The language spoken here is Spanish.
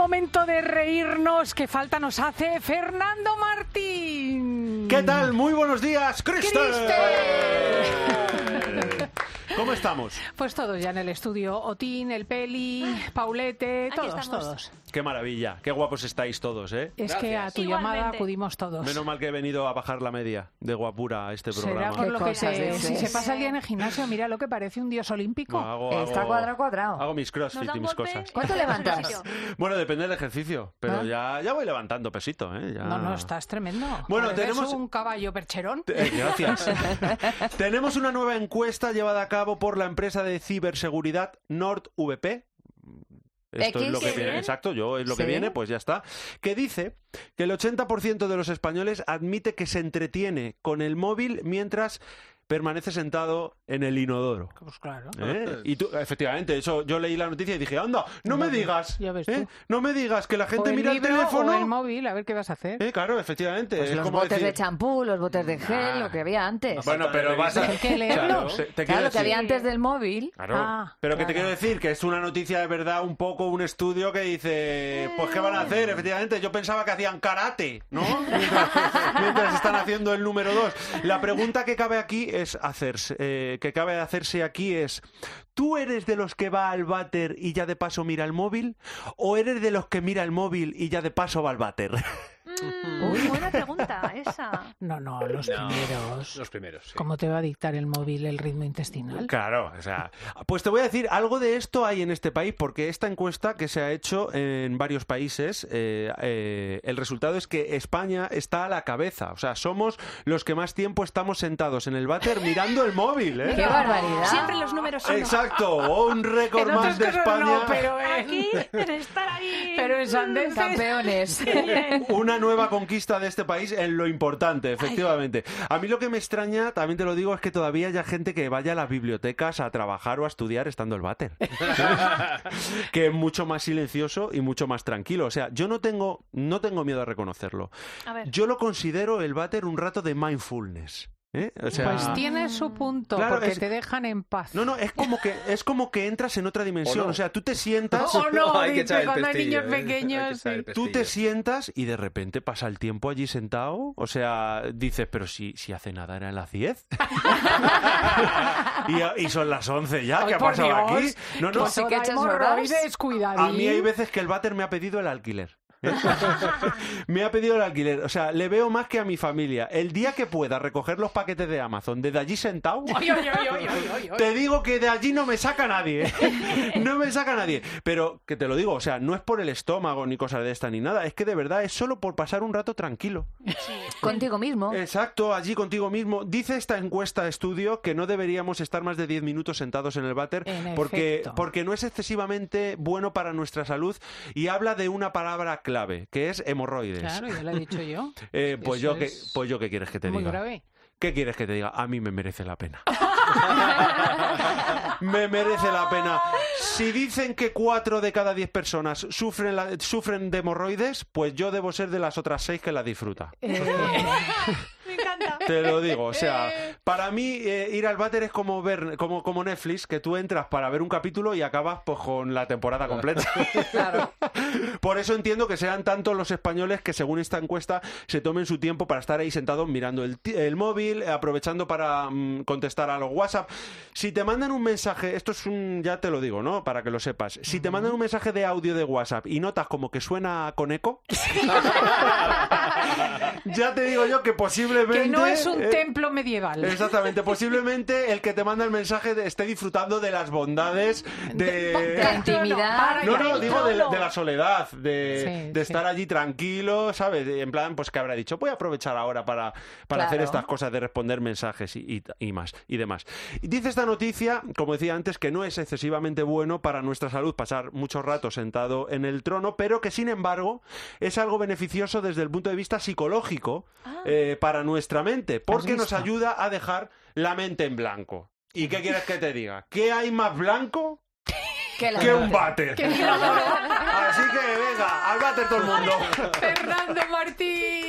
momento de reírnos, que falta nos hace Fernando Martín. ¿Qué tal? Muy buenos días, Cristel. ¿Cómo estamos? Pues todos ya en el estudio. Otín, el Peli, Paulete, todos. Qué maravilla, qué guapos estáis todos, ¿eh? Es que a tu llamada acudimos todos. Menos mal que he venido a bajar la media de guapura a este programa. Será por lo que si se pasa el día en el gimnasio, mira lo que parece un dios olímpico. Está cuadrado. Hago mis crossfit y mis cosas. ¿Cuánto levantas? Bueno, depende del ejercicio, pero ya voy levantando pesito, ¿eh? Ya... No, estás tremendo. Bueno, tenemos un caballo percherón. Gracias. Tenemos una nueva encuesta llevada a cabo por la empresa de ciberseguridad NordVPN. Esto es lo que viene, exacto, es lo que viene, pues ya está. Que dice que el 80% de los españoles admite que se entretiene con el móvil mientras permanece sentado en el inodoro. Pues claro. Y tú, efectivamente, eso yo leí la noticia y dije, anda, no me digas, ya ves tú. No me digas que la gente o mira el teléfono o el móvil, a ver qué vas a hacer. Claro, efectivamente. Pues es los como botes decir... de champú, los botes de gel, lo que había antes. Bueno, pero vas a... Hay que leerlo. Claro, lo que había antes del móvil. Claro, pero que te quiero decir que es una noticia de verdad, un poco un estudio que dice, pues ¿qué van a hacer? Efectivamente, yo pensaba que hacían karate, ¿no? Mientras están haciendo el número 2. La pregunta que cabe aquí es hacerse aquí es, ¿tú eres de los que va al váter y ya de paso mira el móvil? ¿O eres de los que mira el móvil y ya de paso va al váter? Muy buena pregunta esa. No, los primeros. Los primeros, sí. ¿Cómo te va a dictar el móvil el ritmo intestinal? Claro, o sea, pues te voy a decir, algo de esto hay en este país, porque esta encuesta que se ha hecho en varios países, el resultado es que España está a la cabeza. O sea, somos los que más tiempo estamos sentados en el váter mirando el móvil, ¿eh? ¡Qué barbaridad! Siempre los números son. Exacto, un récord en más de España. No, pero aquí, en estar ahí. Pero en Sandenses. Campeones. Una nueva conquista de este país en lo importante, efectivamente. A mí lo que me extraña, también te lo digo, es que todavía haya gente que vaya a las bibliotecas a trabajar o a estudiar estando el váter. Que es mucho más silencioso y mucho más tranquilo. O sea, yo no tengo miedo a reconocerlo. A ver. Yo lo considero el váter un rato de mindfulness. O sea, pues tiene su punto, claro, porque te dejan en paz. No, es como que entras en otra dimensión. O sea, tú te sientas... Hay que echar el cuando hay pestillo, niños pequeños. Tú te sientas y de repente pasa el tiempo allí sentado. O sea, dices, pero si hace nada eran las 10. y son las 11 ya. ¿Qué ha pasado aquí? No. Pues sí que echas horas. A mí hay veces que el váter me ha pedido el alquiler. Me ha pedido el alquiler. O sea, le veo más que a mi familia. El día que pueda recoger los paquetes de Amazon desde allí sentado, te digo que de allí no me saca nadie. No me saca nadie. Pero que te lo digo, o sea, no es por el estómago ni cosas de esta ni nada. Es que de verdad es solo por pasar un rato tranquilo. Contigo mismo. Exacto, allí contigo mismo. Dice esta encuesta estudio que no deberíamos estar más de 10 minutos sentados en el váter porque no es excesivamente bueno para nuestra salud, y habla de una palabra clave, que es hemorroides. Claro, ya lo he dicho yo. Pues yo ¿qué quieres que te muy diga? Grave. ¿Qué quieres que te diga? A mí me merece la pena. Me merece la pena. Si dicen que 4 de cada 10 personas sufren de hemorroides, pues yo debo ser de las otras 6 que la disfruta. Me encanta. Te lo digo, o sea, para mí ir al váter es como ver como Netflix, que tú entras para ver un capítulo y acabas pues con la temporada completa. Claro. Por eso entiendo que sean tantos los españoles que, según esta encuesta, se tomen su tiempo para estar ahí sentados mirando el móvil, aprovechando para contestar a los WhatsApp. Si te mandan un mensaje, esto es ya te lo digo, ¿no? Para que lo sepas. Si te mandan un mensaje de audio de WhatsApp y notas como que suena con eco, ya te digo yo que posiblemente... Que no es un templo medieval. Exactamente, posiblemente el que te manda el mensaje esté disfrutando de las bondades de la intimidad. No, digo de la soledad, de estar allí tranquilo, ¿sabes? En plan, pues que habrá dicho, voy a aprovechar ahora para hacer estas cosas de responder mensajes y demás. Y dice esta noticia, como decía antes, que no es excesivamente bueno para nuestra salud pasar mucho rato sentado en el trono, pero que sin embargo es algo beneficioso desde el punto de vista psicológico para nuestra mente, porque nos ayuda a dejar la mente en blanco. ¿Y qué quieres que te diga? ¿Qué hay más blanco que un váter? Así que venga, al váter todo el mundo. Fernando Martín.